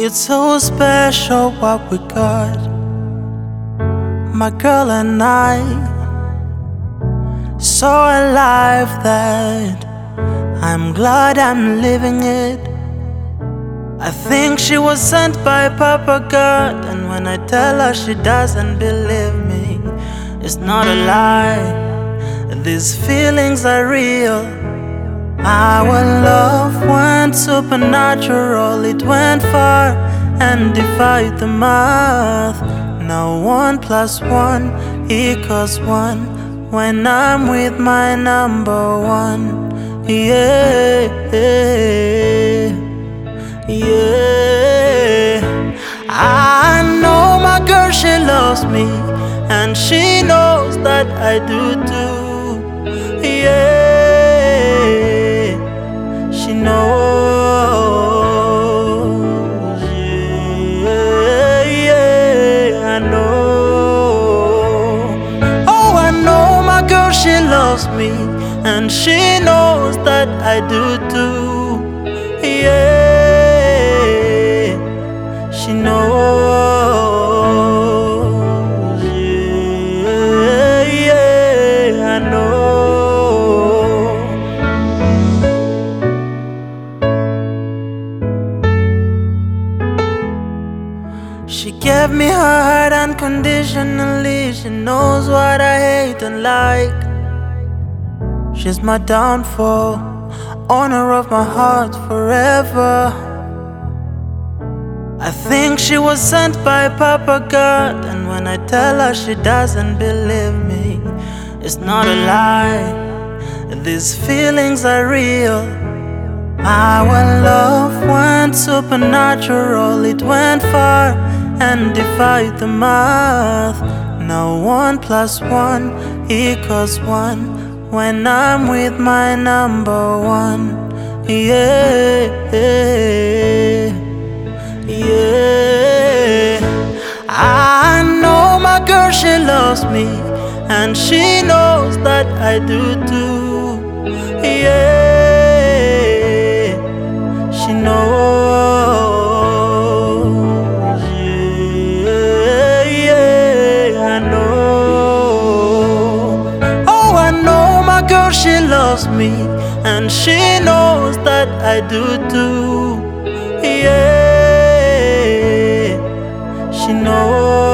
It's so special what we got, my girl and I. So alive that I'm glad I'm living it. I think she was sent by Papa God, and when I tell her she doesn't believe me, it's not a lie. These feelings are real. Our love went supernatural, it went far and defied the math. Now 1 + 1 equals 1 when I'm with my number one. Yeah, yeah. I know my girl, she loves me, and she knows that I do too. Yeah, she knows. Yeah, yeah, I know. Oh, I know my girl, she loves me, and she knows that I do too. Yeah, she knows. Yeah, yeah, I know. She gave me her heart unconditionally. She knows what I hate and like. She's my downfall, owner of my heart forever. I think she was sent by Papa God, and when I tell her she doesn't believe me, it's not a lie. These feelings are real. Our love went supernatural, it went far and defied the math. Now 1 + 1 equals 1 when I'm with my number one. Yeah, yeah. I know my girl, she loves me, and she knows that I do too. Yeah, she knows. Yeah, yeah, I know. Oh, I know my girl, she loves me, and she knows that I do too. Yeah, she knows.